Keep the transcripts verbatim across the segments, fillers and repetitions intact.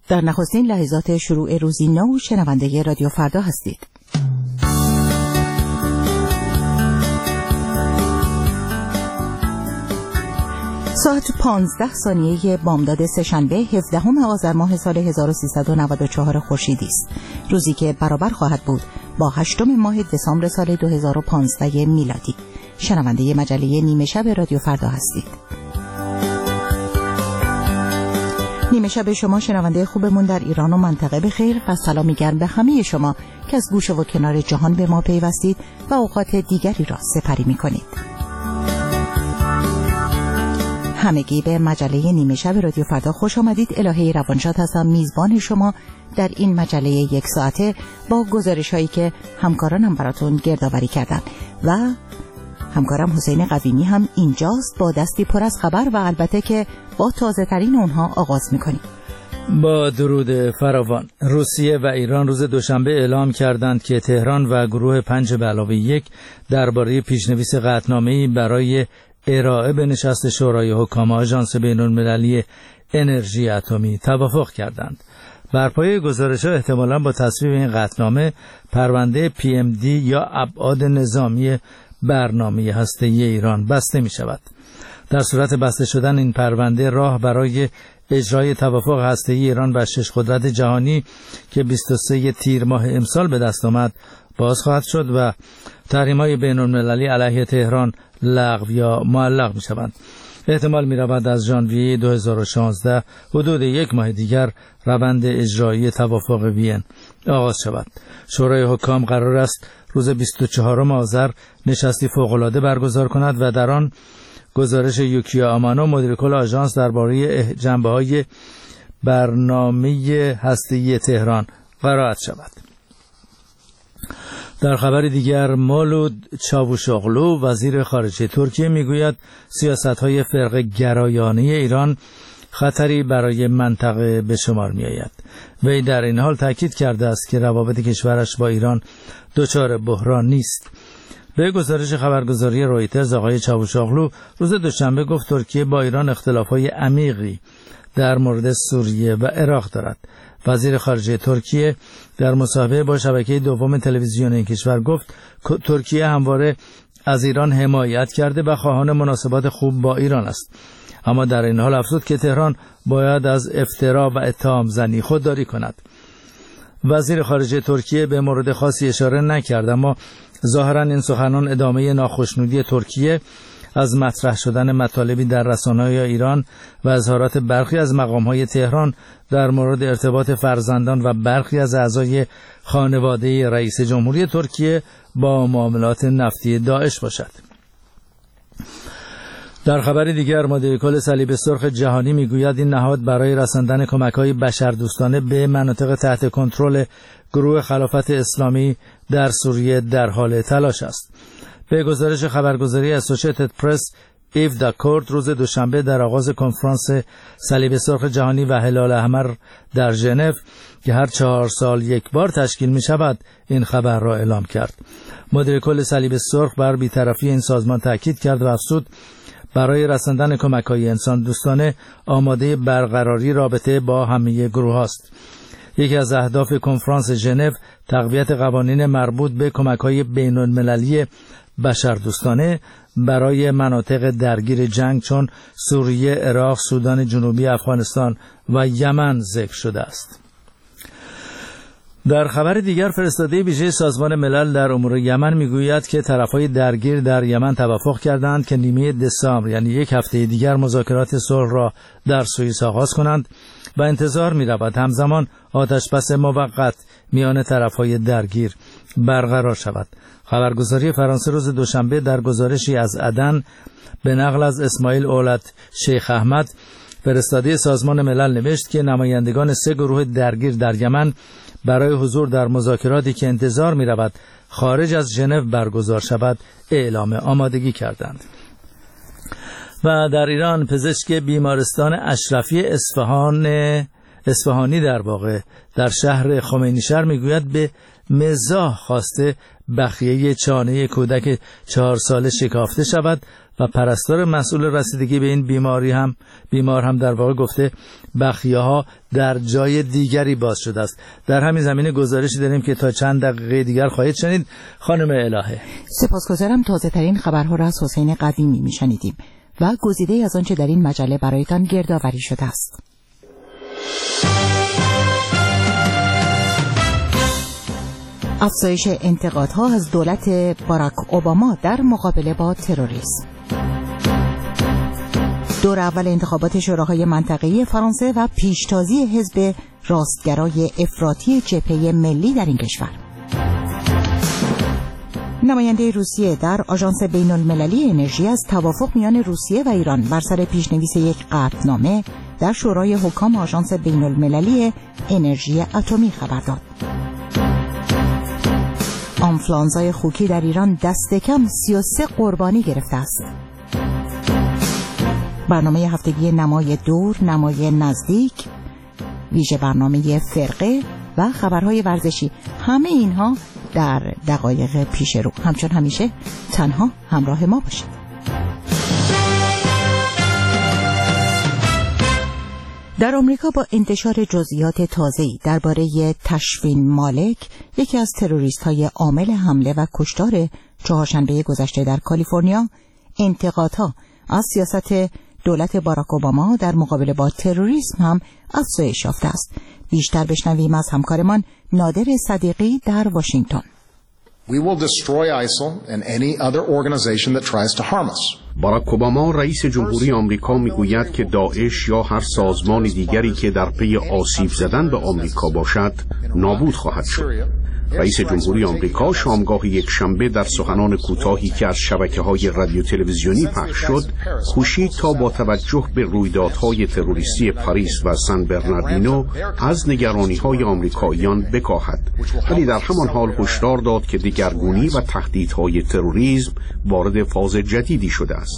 در نخستین لحظات شروع روزی نو شنونده رادیو فردا هستید. ساعت پانزده ثانیه بامداد سه‌شنبه هفدهم آذر ماه سال هزار و سیصد و نود و چهار خورشیدی است. روزی که برابر خواهد بود با هشتم ماه دسامبر سال دو هزار و پانزده میلادی. شنونده مجله نیمه شب رادیو فردا هستید. نیمه شب شما شنونده خوبمون در ایران و منطقه بخیر و سلامی گرم به همه شما که از گوشه و کنار جهان به ما پیوستید و اوقات دیگری را سپری می‌کنید. همگی به مجله نیمه شب رادیو فردا خوش آمدید. الهه روانشاد هستم، میزبان شما در این مجله یک ساعته با گزارش هایی که همکارانم براتون گردآوری کردن و همکارم حسین قویمی هم اینجاست با دستی پر از خبر و البته که با تازه ترین اونها آغاز میکنیم. با درود فراوان. روسیه و ایران روز دوشنبه اعلام کردند که تهران و گروه پنج به علاوه یک درباره پیشنویس قطعنامه‌ای برای ارائه به نشست شورای حکام آژانس بین‌المللی انرژی اتمی توافق کردند. بر پایه گزارش‌ها احتمالاً با تصویب این قطعنامه پرونده پی ام دی یا ابعاد نظامی برنامه هسته‌ای ایران بسته می‌شود. در صورت بسته شدن این پرونده راه برای اجرای توافق هسته‌ای ایران و شش قدرت جهانی که بیست و سوم تیر ماه امسال به دست آمد باز خواهد شد و تحریم‌های بین‌المللی علیه تهران لغو یا معلق می‌شوند. احتمال می‌رود از ژانویه دو هزار و شانزده حدود یک ماه دیگر روند اجرایی توافق وین آغاز شود. شورای حکام قرار است روز بیست و چهارم آذر نشستی فوق‌العاده برگزار کند و در آن گزارش یوکیا آمانو مدیر کل آژانس درباره جنبه‌های برنامه هسته‌ای تهران قرائت شود. در خبر دیگر مولود چاوشاغلو وزیر خارجه ترکیه میگوید سیاست‌های فرقه گرایانه ایران خطری برای منطقه به شمار می‌آید. وی در این حال تاکید کرده است که روابط کشورش با ایران دچار بحران نیست. به گزارش خبرگزاری رویترز آقای چاوشاغلو روز دوشنبه گفت ترکیه با ایران اختلافات عمیقی در مورد سوریه و عراق دارد. وزیر خارجه ترکیه در مصاحبه با شبکه دوم تلویزیون این کشور گفت ترکیه همواره از ایران حمایت کرده و خواهان مناسبات خوب با ایران است، اما در این حال افزود که تهران باید از افترا و اتهام زنی خودداری کند. وزیر خارجه ترکیه به مورد خاصی اشاره نکرد، اما ظاهرا این سخنان ادامه ناخشنودی ترکیه از مطرح شدن مطالبی در رسانه‌های ایران و اظهارات برخی از مقام‌های تهران در مورد ارتباط فرزندان و برخی از اعضای خانواده رئیس جمهوری ترکیه با معاملات نفتی داعش باشد. در خبر دیگر مدیر کل صلیب سرخ جهانی میگوید این نهاد برای رساندن کمک‌های بشردوستانه به مناطق تحت کنترل گروه خلافت اسلامی در سوریه در حال تلاش است. به گزارش خبرگزاری اسوسییتد پرس، ایو داکورت روز دوشنبه در آغاز کنفرانس صلیب سرخ جهانی و هلال احمر در ژنو که هر چهار سال یک بار تشکیل می شود این خبر را اعلام کرد. مدیر کل صلیب سرخ بر بی‌طرفی این سازمان تاکید کرد و افزود برای رساندن کمک‌های انسان دوستانه آماده برقراری رابطه با همه گروه است. یکی از اهداف کنفرانس ژنو تقویت قوانین مربوط به کمک‌های بین‌المللی بشردوستانه برای مناطق درگیر جنگ چون سوریه، عراق، سودان جنوبی، افغانستان و یمن ذکر شده است. در خبر دیگر فرستاده ویژه سازمان ملل در امور یمن میگوید که طرفهای درگیر در یمن توافق کردند که نیمه دسامبر یعنی یک هفته دیگر مذاکرات صلح را در سوئیس آغاز کنند و انتظار می‌رود همزمان آتش‌بس موقت میان طرفهای درگیر برقرار شود. خبرگزاری فرانسه روز دوشنبه در گزارشی از عدن به نقل از اسماعیل اولت شیخ احمد فرستاده سازمان ملل نوشت که نمایندگان سه گروه درگیر در یمن برای حضور در مذاکراتی که انتظار می رود خارج از ژنو برگزار شود اعلام آمادگی کردند. و در ایران پزشک بیمارستان اشرفی اصفهان اصفهانی در واقع در شهر خمینیشهر میگوید به مزاح خواسته بخیه چانه کودک چهار ساله شکافته شود و پرستار مسئول رسیدگی به این بیماری هم بیمار هم در واقع گفته بخیه ها در جای دیگری باز شده است. در همین زمینه گزارشی داریم که تا چند دقیقه دیگر خواهید شنید. خانم الهه، سپاسگزارم. تازه ترین خبرها را از حسین قدیمی میشنیدیم و گزیده از آنچه در این مجله برایتان گردآوری شده است. افزایش انتقادها از دولت باراک اوباما در مقابله با تروریسم. دور اول انتخابات شوراهای منطقه‌ای فرانسه و پیشتازی حزب راستگرای افراطی جبهه ملی در این کشور. نماینده روسیه در آژانس بین‌المللی انرژی از توافق میان روسیه و ایران بر سر پیشنویس یک قطعنامه در شورای حکام آژانس بین‌المللی انرژی اتمی خبر داد. آنفلانزای خوکی در ایران دست کم سی و سه قربانی گرفته است. برنامه هفتگی نمای دور، نمای نزدیک، ویژه برنامه فرقه و خبرهای ورزشی، همه اینها در دقایق پیش رو. همچون همیشه تنها همراه ما باشید. در آمریکا با انتشار جزئیات تازه‌ای درباره تشفین مالک، یکی از تروریست‌های عامل حمله و کشتار چهارشنبه گذشته در کالیفرنیا، انتقادها از سیاست دولت باراک اوباما در مقابله با تروریسم هم افزایش یافته است. بیشتر بشنویم از همکارمان نادر صدیقی در واشنگتن. We will destroy ISIL and any other organization that tries to harm us. باراک اوباما رئیس جمهوری آمریکا میگوید که داعش یا هر سازمان دیگری که در پی آسیب زدن به آمریکا باشد نابود خواهد شد. رئیس جمهوری آمریکا شامگاه یک شنبه در سخنان کوتاهی که از شبکه‌های رادیو تلویزیونی پخش شد، کوشید تا با توجه به رویدادهای تروریستی پاریس و سن برناردینو از نگرانی‌های آمریکاییان بکاهد، ولی در همان حال هشدار داد که دگرگونی و تهدیدهای تروریسم وارد فاز جدیدی شده است.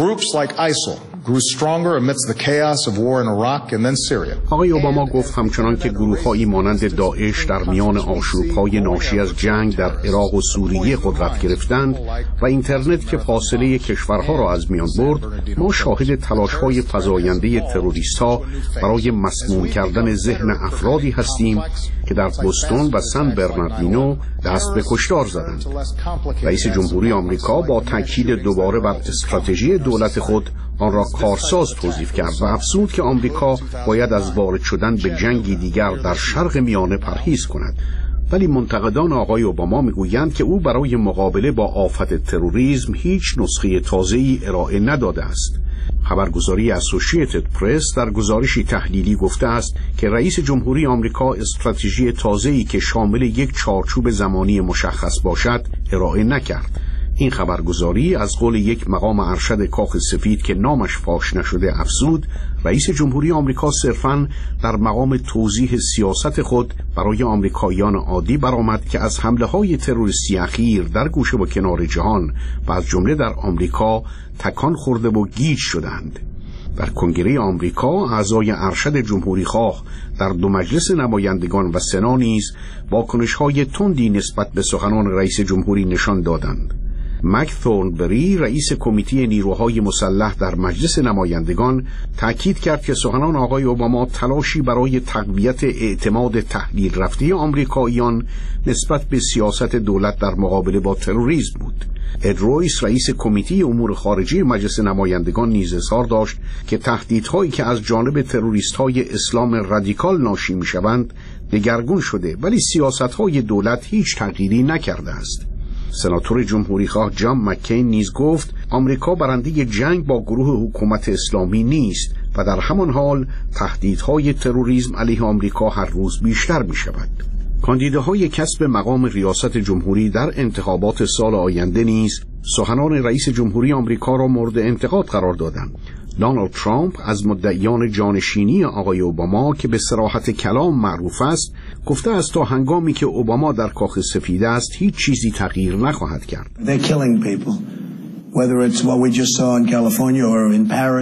آقای اوباما گفت همچنان که گروه‌هایی مانند داعش در میان آشوب‌های ناشی از جنگ در عراق و سوریه قدرت گرفتند و اینترنت که فاصله کشورها را از میان برد، ما شاهد تلاش‌های فزاینده تروریست‌ها برای مسموم کردن ذهن افرادی هستیم که در بوستون و سن برناردینو دست به کشتار زدند. رئیس جمهوری آمریکا با تاکید دوباره بر استراتژی دولت خود آن را کارساز توصیف کرد و افزود که آمریکا باید از وارد شدن به جنگی دیگر در شرق میانه پرهیز کند. ولی منتقدان آقای اوباما میگویند که او برای مقابله با آفت تروریسم هیچ نسخه تازه‌ای ارائه نداده است. خبرگزاری اسوسییتد پرس در گزارشی تحلیلی گفته است که رئیس جمهوری آمریکا استراتژی تازه‌ای که شامل یک چارچوب زمانی مشخص باشد ارائه نکرد. این خبرگزاری از قول یک مقام ارشد کاخ سفید که نامش فاش نشده افزود، رئیس جمهوری آمریکا صرفاً در مقام توضیح سیاست خود برای آمریکاییان عادی برآمد که از حمله‌های تروریستی اخیر در گوشه و کنار جهان و از جمله در آمریکا تکان خورده و گیج شدند. در کنگره آمریکا اعضای ارشد جمهوری خواه در دو مجلس نمایندگان و سنا نیز واکنش‌های تندی نسبت به سخنان رئیس جمهوری نشان دادند. مک ثورنبری رئیس کمیته نیروهای مسلح در مجلس نمایندگان تاکید کرد که سخنان آقای اوباما تلاشی برای تقویت اعتماد تحلیل رفته آمریکاییان نسبت به سیاست دولت در مقابله با تروریسم بود. اد رویس رئیس کمیته امور خارجه مجلس نمایندگان نیز اظهار داشت که تهدیدهایی که از جانب تروریست‌های اسلام رادیکال ناشی می‌شوند دگرگون شده، ولی سیاست‌های دولت هیچ تغییری نکرده است. سناتور جمهوری خواه جان مکین نیز گفت آمریکا برنده جنگ با گروه حکومت اسلامی نیست و در همان حال تهدیدهای تروریسم علیه آمریکا هر روز بیشتر می شود. کاندیداهای کسب مقام ریاست جمهوری در انتخابات سال آینده نیز سخنان رئیس جمهوری آمریکا را مورد انتقاد قرار دادند. دونالد ترامپ از مدعیان جانشینی آقای اوباما که به صراحت کلام معروف است گفته است تا هنگامی که اوباما در کاخ سفید است هیچ چیزی تغییر نخواهد کرد. They're killing people. Whether it's what we just saw in California or in Paris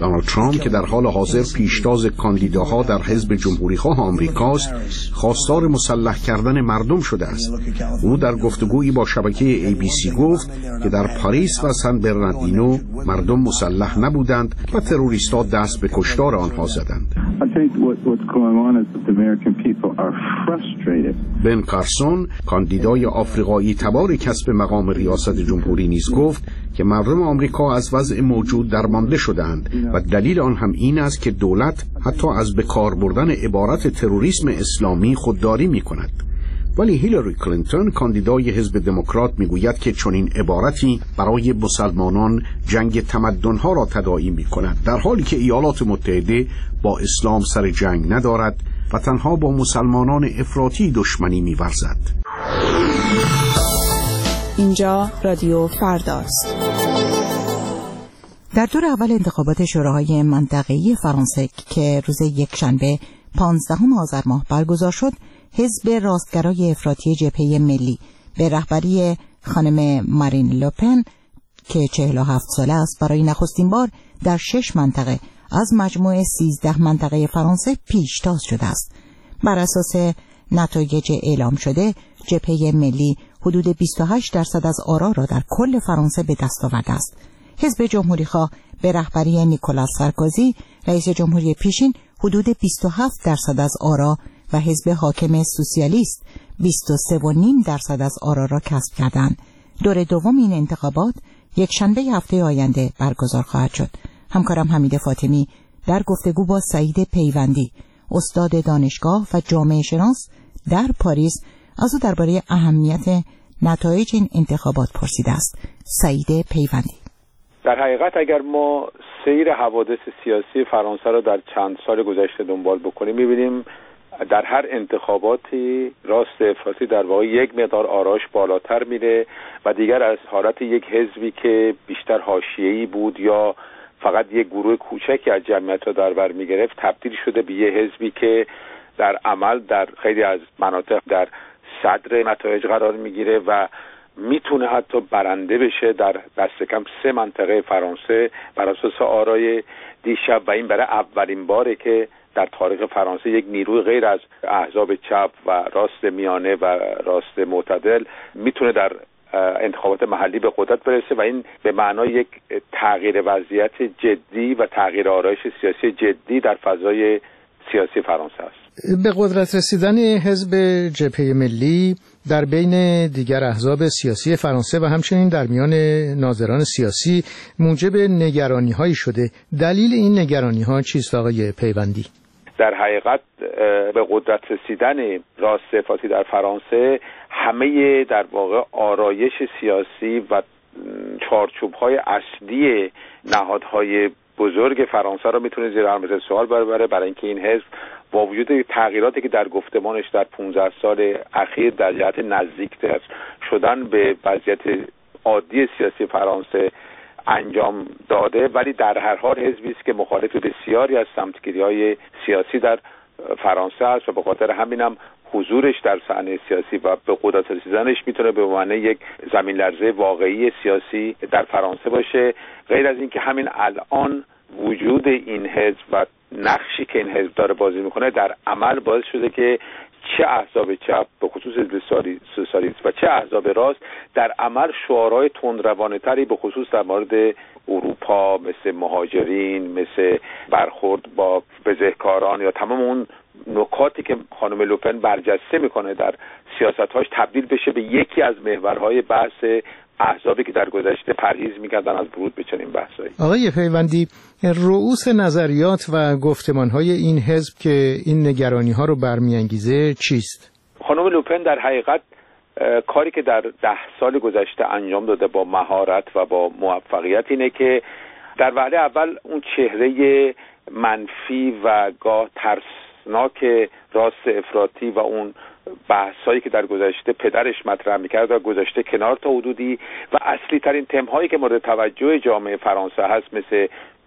دونالد ترامپ که در حال حاضر پیشتاز کاندیداها در حزب جمهوری‌خواه آمریکاست، خواستار مسلح کردن مردم شده است. او در گفتگویی با شبکه ای بی سی گفت که در پاریس و سن برناردینو مردم مسلح نبودند و تروریست‌ها دست به کشتار آنها زدند. بن کارسون، کاندیدای آفریقایی تبار کسب مقام ریاست جمهوری نیز گفت که مردم آمریکا از وضع موجود درمانده شدند و دلیل آن هم این است که دولت حتی از به کار بردن عبارت تروریسم اسلامی خودداری می‌کند. ولی هیلاری کلینتون، کاندیدای حزب دموکرات، میگوید که چنین عبارتی برای مسلمانان جنگ تمدن‌ها را تداعی می‌کند، در حالی که ایالات متحده با اسلام سر جنگ ندارد و تنها با مسلمانان افراطی دشمنی می‌ورزد. اینجا رادیو فرداست. در دور اول انتخابات شوراهای منطقه‌ای فرانسه که روز یکشنبه پانزدهم آذر ماه برگزار شد، حزب راستگرای افراطی جبهه ملی به رهبری خانم مارین لوپن که چهل و هفت ساله است برای نخستین بار در شش منطقه از مجموع سیزده منطقه فرانسه پیشتاز شده است. بر اساس نتایج اعلام شده، جبهه ملی حدود بیست و هشت درصد از آرا را در کل فرانسه به دست آورده است. حزب جمهوری‌خواه به رهبری نیکولاس سارکوزی، رئیس جمهوری پیشین، حدود بیست و هفت درصد از آرا و حزب حاکم سوسیالیست بیست و سه و نیم درصد از آرا را کسب کردند. دور دوم این انتخابات یک شنبه هفته آینده برگزار خواهد شد. همکارم حمید فاطمی در گفتگو با سعید پیوندی، استاد دانشگاه و جامعه شناس در پاریس، از او درباره اهمیت نتایج این انتخابات پرسیده است. سعید پیوندی: در حقیقت اگر ما سیر حوادث سیاسی فرانسه را در چند سال گذشته دنبال بکنیم، می‌بینیم در هر انتخاباتی راست افراطی در واقع یک مقدار آراش بالاتر میره و دیگر از حالت یک حزبی که بیشتر حاشیه‌ای بود یا فقط یک گروه کوچکی از جمعیت را در بر میگرفت، تبدیل شده به یک حزبی که در عمل در خیلی از مناطق در صدر نتایج قرار میگیره و میتونه حتی برنده بشه در دست کم سه منطقه فرانسه بر اساس آرای دیشب، و این برای اولین باره که در تاریخ فرانسه یک نیروی غیر از احزاب چپ و راست میانه و راست معتدل میتونه در انتخابات محلی به قدرت برسه و این به معنای یک تغییر وضعیت جدی و تغییر آرایش سیاسی جدی در فضای سیاسی فرانسه است. به قدرت رسیدن حزب جبهه ملی در بین دیگر احزاب سیاسی فرانسه و همچنین در میان ناظران سیاسی موجب نگرانی‌هایی شده. دلیل این نگرانی‌ها چیست آقای پیوندی؟ در حقیقت به قدرت رسیدن راست افراطی در فرانسه همه در واقع آرایش سیاسی و چارچوب‌های اصلی نهادهای بزرگ فرانسه را میتونه زیر علامت سوال ببره، برای اینکه این حزب با وجود تغییراتی که در گفتمانش در پانزده سال اخیر در جهت نزدیکتر شدن به وضعیت عادی سیاسی فرانسه انجام داده، ولی در هر حال حزبی است که مخالف بسیاری از سمتگیری‌های سیاسی در فرانسه است و به خاطر همینم حضورش در صحنه سیاسی و به قدرت رسیدنش میتونه به معنی یک زمین لرزه واقعی سیاسی در فرانسه باشه. غیر از اینکه همین الان وجود این حزب و نقشی که این حزب داره بازی میکنه در عمل باعث شده که چه احزاب چپ به خصوص حزب سوسیالیست و چه احزاب راست در عمل شعارهای تندروانه‌تری به خصوص در مورد اروپا، مثل مهاجرین، مثل برخورد با بزهکاران یا تمام اون نکاتی که خانم لوپن برجسته میکنه در سیاست‌هاش تبدیل بشه به یکی از محورهای بحث احزابی که در گذشته پرهیز می‌کردن از ورود به چنین بحثایی. آقای پیوندی، رؤوس نظریات و گفتمان‌های این حزب که این نگرانی‌ها رو برمی‌انگیزه چیست؟ خانم لوپن در حقیقت کاری که در ده سال گذشته انجام داده با مهارت و با موفقیت اینه که در وهله اول اون چهره منفی و گاه ترسناک راست افراطی و اون بحثایی که در گذشته پدرش مطرح میکرد و گذشته کنار تا حدودی و اصلی ترین تم‌هایی که مورد توجه جامعه فرانسه هست مثل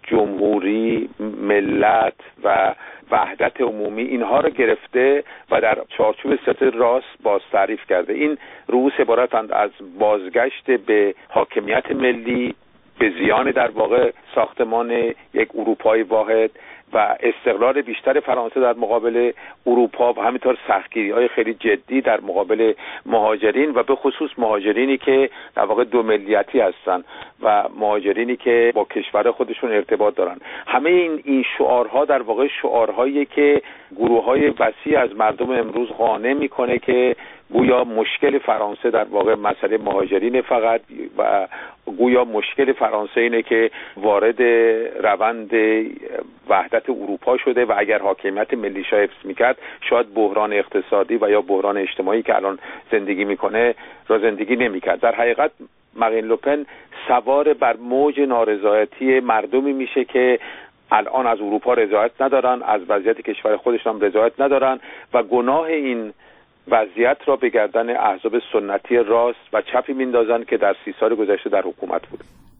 جمهوری، ملت و وحدت عمومی، اینها رو گرفته و در چارچوب سیاست راست باز تعریف کرده. این رؤوس عبارتند از بازگشت به حاکمیت ملی، به زیان در واقع ساختمان یک اروپای واحد و استقلال بیشتر فرانسه در مقابل اروپا و همینطور سختگیری‌های خیلی جدی در مقابل مهاجرین و به خصوص مهاجرینی که در واقع دو ملیتی هستن و مهاجرینی که با کشور خودشون ارتباط دارن. همه این این شعارها در واقع شعارهایی که گروه‌های وسیع از مردم امروز قانع میکنه که گویا مشکل فرانسه در واقع مسئله مهاجرین فقط و گویا مشکل فرانسه اینه که وارد روند وحدت اروپا شده و اگر حاکمیت ملیش حفظ میکرد شاید بحران اقتصادی و یا بحران اجتماعی که الان زندگی میکنه را زندگی نمیکرد. در حقیقت مارین لوپن سوار بر موج نارضایتی مردمی میشه که الان از اروپا رضایت ندارن، از وضعیت کشور خودشون هم رضایت ندارن و گناه این وضعیت را به گردن احزاب سنتی راست و چپی میندازن که در سی سال گذشته در حکومت بود.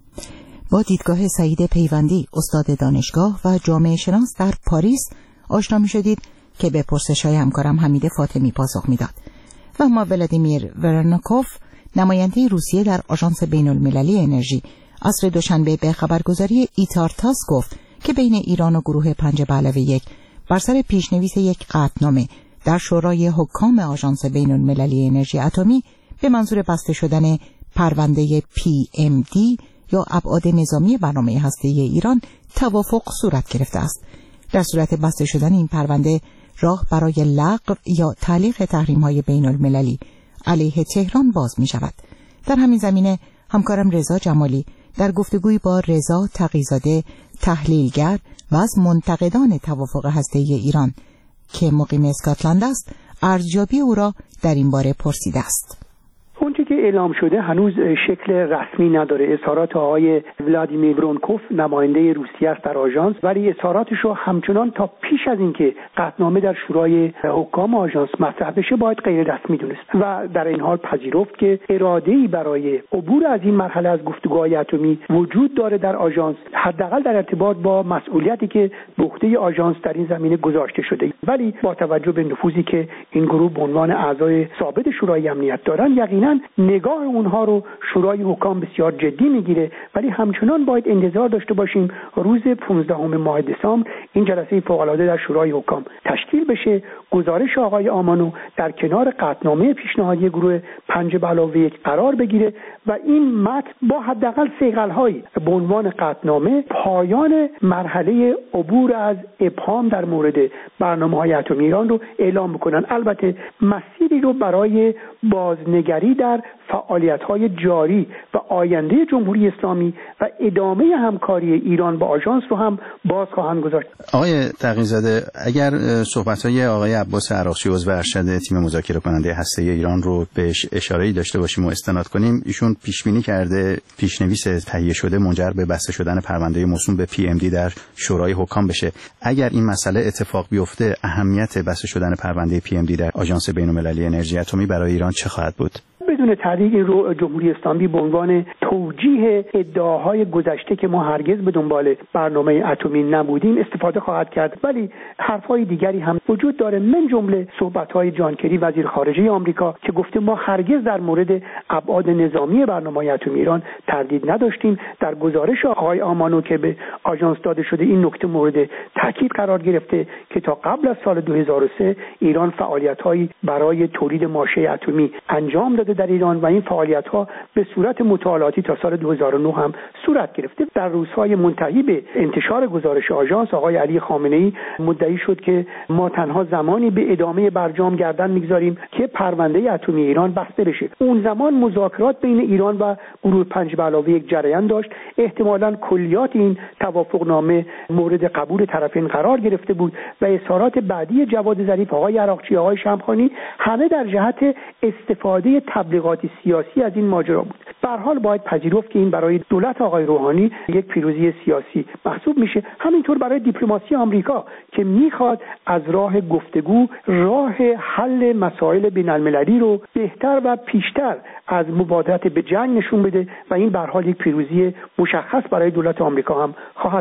با دیدگاه سعید پیوندی، استاد دانشگاه و جامعه شناس در پاریس آشنا می شدید که به پرسش‌های همکارم حمید فاطمی پاسخ میداد. و اما ولادیمیر ورناکوف، نماینده روسیه در آژانس بین‌المللی انرژی، عصر دوشنبه به خبرگزاری ایتارتاس گفت که بین ایران و گروه پنج به علاوه یک بر سر پیشنویس یک قطعنامه در شورای حکام آژانس بین‌المللی انرژی اتمی به منظور بسته شدن پرونده پی ام دی یا ابعاد نظامی برنامه هسته‌ای ایران توافق صورت گرفته است. در صورت بسته شدن این پرونده راه برای لغو یا تعلیق تحریم‌های بین‌المللی علیه تهران باز می‌شود. در همین زمینه همکارم رضا جمالی در گفتگوی با رضا تقی‌زاده، تحلیلگر و از منتقدان توافق هسته‌ای ایران که مقیم اسکاتلند است، ارزیابی او را در این باره پرسیده است. اونچه که اعلام شده هنوز شکل رسمی نداره. اظهارات آقای ولادیمیر ورناکوف نماینده روسیه است در آژانس، ولی اظهاراتش رو همچنان تا پیش از اینکه قطعنامه در شورای حکام آژانس مطرح بشه باید غیر رسمی دونست و در این حال پذیرفت که اراده‌ای برای عبور از این مرحله از گفتگوهای اتمی وجود داره در آژانس، حداقل در ارتباط با مسئولیتی که به عهده آژانس در این زمینه گذاشته شده. ولی با توجه به نفوذی که این گروه به عنوان اعضای ثابت شورای امنیت دارن، یقینا نگاه اونها رو شورای حکام بسیار جدی میگیره، ولی همچنان باید انتظار داشته باشیم روز پانزدهم ماه دسامبر این جلسه فوق‌العاده در شورای حکام تشکیل بشه، گزارش آقای آمانو در کنار قطعنامه پیشنهادی گروه پنج به علاوه یک قرار بگیره و این متن با حداقل صیقل‌هایی به عنوان قطعنامه پایان مرحله عبور از ابهام در مورد برنامه‌های اتمی ایران رو اعلام بکنن. البته مسیری رو برای بازنگری در فعالیت‌های جاری و آینده جمهوری اسلامی و ادامه همکاری ایران با آژانس رو هم باز خواهند گذاشت. آقای تقی‌زاده، اگر صحبت‌های آقای عباس عراقچی عضو ارشد تیم مذاکره کننده هسته‌ای ایران رو بهش اشاره‌ای داشته باشیم و استناد کنیم، ایشون پیش‌بینی کرده پیش‌نویس تهیه شده منجر به بسته شدن پرونده موسوم به پی ام دی در شورای حکام بشه. اگر این مسئله اتفاق بیفته، اهمیت بسته شدن پرونده پی ام دی در آژانس بین‌المللی انرژی اتمی برای ایران چه خواهد بود؟ بدون تردید این رو جمهوری اسلامی به عنوان توجیه ادعاهای گذشته که ما هرگز به دنبال برنامه اتمی نبودیم استفاده خواهد کرد، ولی حرفهای دیگری هم وجود داره، من جمله صحبت‌های جان کری وزیر خارجه آمریکا که گفته ما هرگز در مورد ابعاد نظامی برنامه اتمی ایران تردید نداشتیم. در گزارش آقای آمانو که به آژانس داده شده این نکته مورد تاکید قرار گرفته که تا قبل از سال دو هزار و سه ایران فعالیت‌هایی برای تولید ماشه اتمی انجام داده در ایران و این فعالیت‌ها به صورت مطالعاتی تا سال دو هزار و نه هم صورت گرفته. در روزهای منتهی به انتشار گزارش آژانس آقای علی خامنه‌ای مدعی شد که ما تنها زمانی به ادامه برجام گردن می‌گذاریم که پرونده اتمی ایران بسته بشه. اون زمان مذاکرات بین ایران و گروه پنج به علاوه یک جریان داشت، احتمالاً کلیات این توافقنامه مورد قبول طرفین قرار گرفته بود و اظهارات بعدی جواد ظریف، آقای عراقچی، آقای شمخانی همه در جهت استفاده تبلیغاتی سیاسی از این ماجرا بود. به هر حال باید پذیرفت که این برای دولت آقای روحانی یک پیروزی سیاسی محسوب میشه، همینطور برای دیپلماسی آمریکا که میخواد از راه گفتگو راه حل مسائل بین‌المللی رو بهتر و پیشتر از مبادرت به جنگ نشون بده و این به هر حال یک پیروزی مشخص برای دولت آمریکا هم خواهد بود.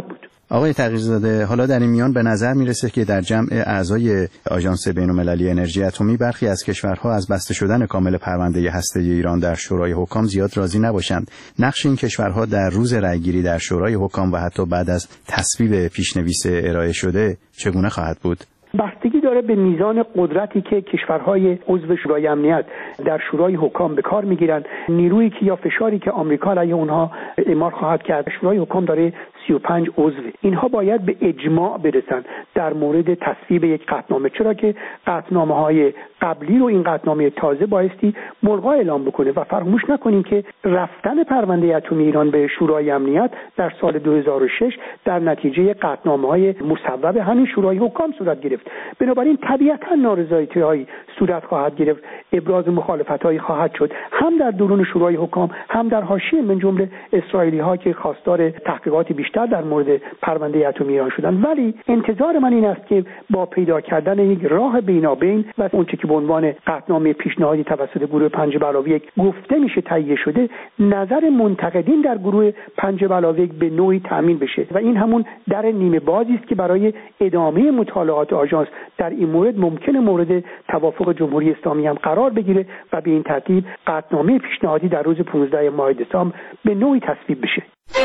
آقای تغییرزاده، حالا در این میان به نظر میرسه که در جمع اعضای آژانس بین‌المللی انرژی اتمی برخی از کشورها از بسته شدن کامل پرونده هسته‌ای ایران در شورای حکام زیاد راضی نباشند. نقش این کشورها در روز رأیگیری در شورای حکام و حتی بعد از تصویب پیشنویس ارائه شده چگونه خواهد بود؟ بستگی داره به میزان قدرتی که کشورهای عضو شورای امنیت در شورای حکام به کار میگیرن، نیرویی که یا فشاری که آمریکا علیه اونها اعمال خواهد کرد. شورای حکام داره سی و پنج عضو، اینها باید به اجماع برسن در مورد تصویب یک قطعنامه، چرا که قطعنامه‌های قبلی رو این قطعنامه تازه بایستی ملغا اعلام بکنه. و فراموش نکنیم که رفتن پرونده اتمی ایران به شورای امنیت در سال دو هزار و شش در نتیجه قطعنامه‌های مصوب همین شورای حکام صورت گرفت. بنابراین طبیعتاً نارضایتی‌هایی صورت خواهد گرفت، ابراز مخالفت‌هایی خواهد شد، هم در درون شورای حکام هم در حاشیه، من جمله اسرائیلی‌ها که خواستار تحقیقات بیشتر در مورد پرونده اتمی ایران شدن. ولی انتظار من این است که با پیدا کردن یک راه بینابین و اونچه که به عنوان قطعنامه پیشنهادی توسط گروه پنج به علاوه یک گفته میشه تهیه شده، نظر منتقدین در گروه پنج به علاوه یک به نوعی تامین بشه و این همون در نیمه بازی است که برای ادامه مطالعات آژانس در این مورد ممکنه مورد توافق جمهوری اسلامی هم قرار بگیره و به این ترتیب قطعنامه پیشنهادی در روز پانزده ماه دسامبر به نوعی تصویب بشه.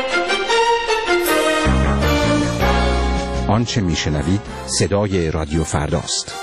آنچه میشنوید صدای رادیو فرداست.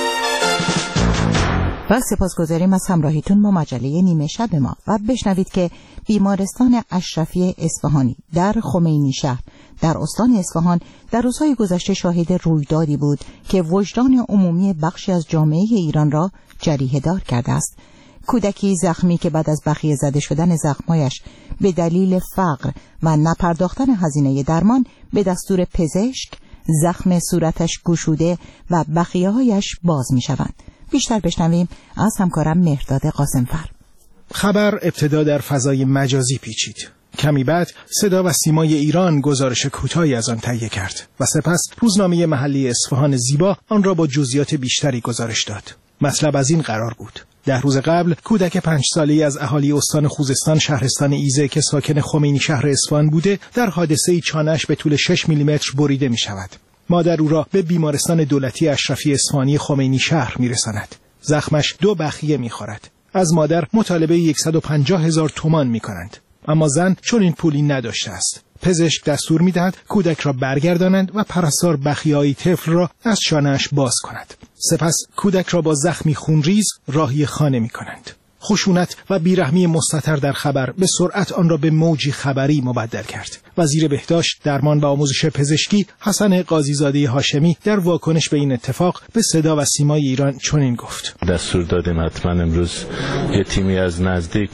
و سپاسگزاریم از همراهیتون با مجله نیمه شب ما و بشنوید که بیمارستان اشرفی اصفهانی در خمینی شهر در استان اصفهان در روزهای گذشته شاهد رویدادی بود که وجدان عمومی بخشی از جامعه ایران را جریحه دار کرده است. کودکی زخمی که بعد از بخیه زده شدن زخمایش به دلیل فقر و نپرداختن هزینه درمان به دستور پزشک زخم صورتش گشوده و بخیه‌هایش باز می‌شوند. بیشتر بشنویم از همکارم مهرداد قاسمفر. خبر ابتدا در فضای مجازی پیچید. کمی بعد صدا و سیمای ایران گزارش کوتاهی از آن تهیه کرد و سپس روزنامه محلی اصفهان زیبا آن را با جزئیات بیشتری گزارش داد. مطلب از این قرار بود: ده روز قبل کودک پنج ساله‌ای از اهالی استان خوزستان شهرستان ایزه که ساکن خمینی شهر اصفهان بوده در حادثه‌ای چانه‌اش به طول شش میلیمتر بریده می‌شود. مادر او را به بیمارستان دولتی اشرفی اصفهانی خمینی شهر می‌رساند. زخمش دو بخیه می‌خورد. از مادر مطالبه صد و پنجاه هزار تومان می‌کنند. اما زن چون این پولی نداشته است. پزشک دستور می‌دهد کودک را برگردانند و پرستار بخیه‌های طفل را از شانه‌اش باز کند. سپس کودک را با زخمی خونریز راهی خانه می‌کنند. خشونت و بیرحمی مستتر در خبر به سرعت آن را به موجی خبری مبدل کرد. وزیر بهداشت، درمان و آموزش پزشکی حسن قاضیزاده هاشمی در واکنش به این اتفاق به صدا و سیمای ایران چنین گفت: دستور دادیم حتما امروز یه تیمی از نزدیک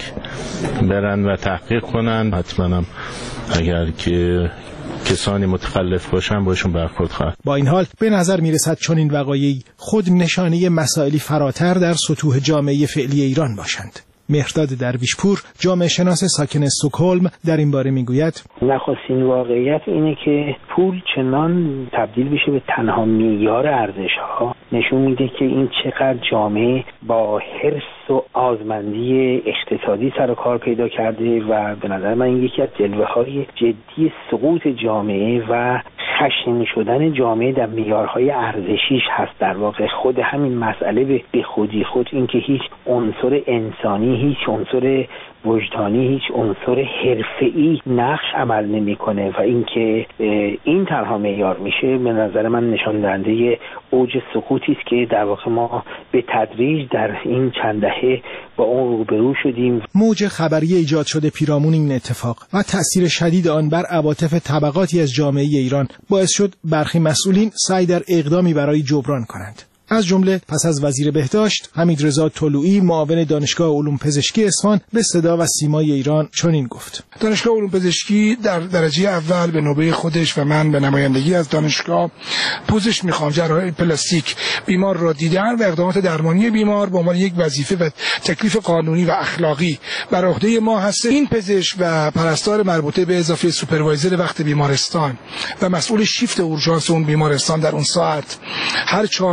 برن و تحقیق کنن، حتما هم اگر که کسانی متخلف باشن باشون برخورد خواهد. با این حال به نظر میرسد چون این وقایعی خود نشانه مسائلی فراتر در سطوح جامعه فعلی ایران باشند. مهرداد درویشپور، جامعه شناس ساکن استکهلم، در این باره میگوید: نخستین واقعیت اینه که پول چنان تبدیل بشه به تنها معیار ارزش‌ها نشون میده که این چقدر جامعه با حرص و آزمندی اقتصادی سر و کار پیدا کرده و به نظر من این یکی از جلوه‌های جدی سقوط جامعه و خشن شدن جامعه در معیارهای ارزشیش هست. در واقع خود همین مسئله به خودی خود این که هیچ عنصر انسانی، هیچ عنصر وجدانی، هیچ عنصر حرفه‌ای نقش عمل نمی‌کنه و اینکه این تنها معیار میشه به نظر من نشان دهنده اوج سقوطی است که در واقع ما به تدریج در این چند دهه با اون روبرو شدیم. موج خبری ایجاد شده پیرامون این اتفاق و تأثیر شدید آن بر عواطف طبقاتی از جامعه ایران باعث شد برخی مسئولین سعی در اقدامی برای جبران کنند. از جمله پس از وزیر بهداشت حمیدرضا طلویی معاون دانشگاه علوم پزشکی اصفهان به صدا و سیمای ایران چنین گفت: دانشگاه علوم پزشکی در درجه اول به نوبه خودش و من به نمایندگی از دانشگاه پوزش میخوام جراحی پلاستیک بیمار را دیدن و اقدامات درمانی بیمار به عنوان یک وظیفه و تکلیف قانونی و اخلاقی بر عهده ما هست. این پزشک و پرستار مربوطه به اضافه سوپروایزر وقت بیمارستان و مسئول شیفت اورژانس اون بیمارستان در اون ساعت هر چهار نفر به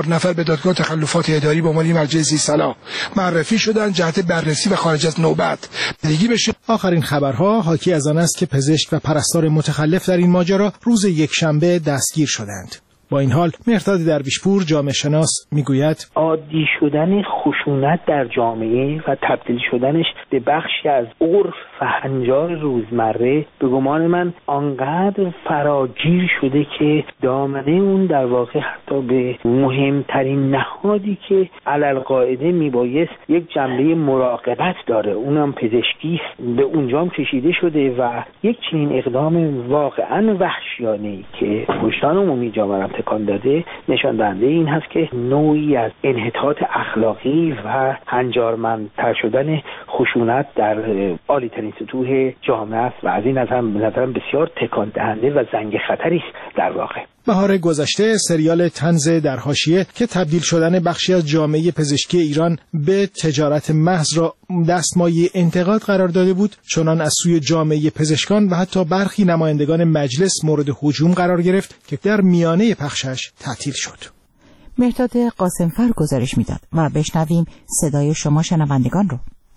دادگاه تخلفات اداری به عنوان مجلس صلاح معرفی شدن جهت بررسی و خارج از نوبت دیگی بشه. آخرین خبرها حاکی از آن است که پزشک و پرستار متخلف در این ماجرا روز یکشنبه دستگیر شدند. با این حال مهرداد درویشپور جامعه شناس میگوید عادی شدن خشونت در جامعه و تبدیل شدنش به بخشی از عرف و هنجار روزمره به گمان من آنقدر فراگیر شده که دامنه اون در واقع حتی به مهمترین نهادی که علالقاعده میبایست یک جنبه مراقبت داره، اونم پزشکی، به اونجام کشیده شده و یک چنین اقدام واقعا وحشیانه‌ای که وجدان عمومی جامعه تکان داده نشان دهنده این هست که نوعی از انحطاط اخلاقی و هنجارمندتر شدن خشونت در عالی‌ترین سطوح جامعه است و از این نظر به نظرم بسیار تکان دهنده و زنگ خطری است در واقع. بهار گذشته سریال طنز در حاشیه که تبدیل شدن بخشی از جامعه پزشکی ایران به تجارت محض را دستمایه انتقاد قرار داده بود، چنان از سوی جامعه پزشکان و حتی برخی نمایندگان مجلس مورد هجوم قرار گرفت که در میانه پخشش تعطیل شد. مهرداد قاسمفر گزارش میداد و بشنویم صدای شما شنوندگان رو.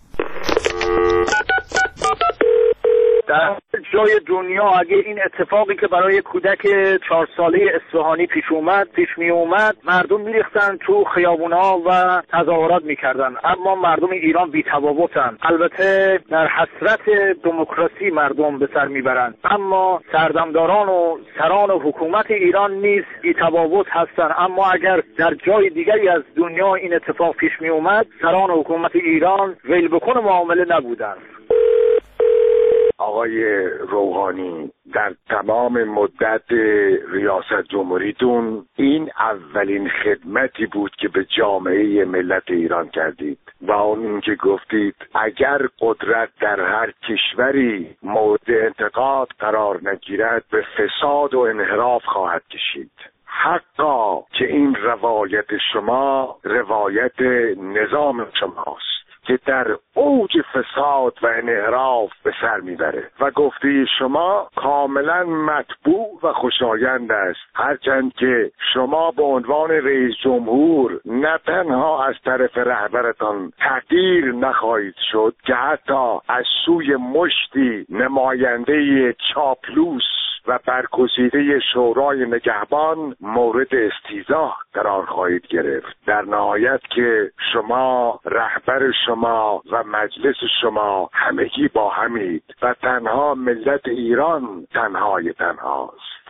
در جای دنیا اگه این اتفاقی که برای کودک چهار ساله اصفهانی پیش اومد پیش می اومد مردم میریختن تو خیابونا و تظاهرات میکردن، اما مردم ایران بی تفاوتن. البته در حسرت دموکراسی مردم به سر میبرند، اما سردمداران و سران و حکومت ایران نیز بی تفاوت هستن. اما اگر در جای دیگری از دنیا این اتفاق پیش می اومد سران و حکومت ایران ویلبکن معامله نبودن. آقای روحانی، در تمام مدت ریاست جمهوریتون این اولین خدمتی بود که به جامعه ملت ایران کردید و اون این که گفتید اگر قدرت در هر کشوری مورد انتقاد قرار نگیرد به فساد و انحراف خواهد کشید. حقا که این روایت شما روایت نظام شماست که در اوج فساد و انحراف به سر میبره و گفته شما کاملا مطبوع و خوشایند است، هرچند که شما به عنوان رئیس جمهور نه تنها از طرف رهبرتان تقدیر نخواهید شد که حتی از سوی مشتی نماینده چاپلوس و برگزیده شورای نگهبان مورد استیضاح قرار خواهید گرفت. در نهایت که شما، رهبر شما و مجلس شما همگی با همید و تنها ملت ایران تنهای تنهاست.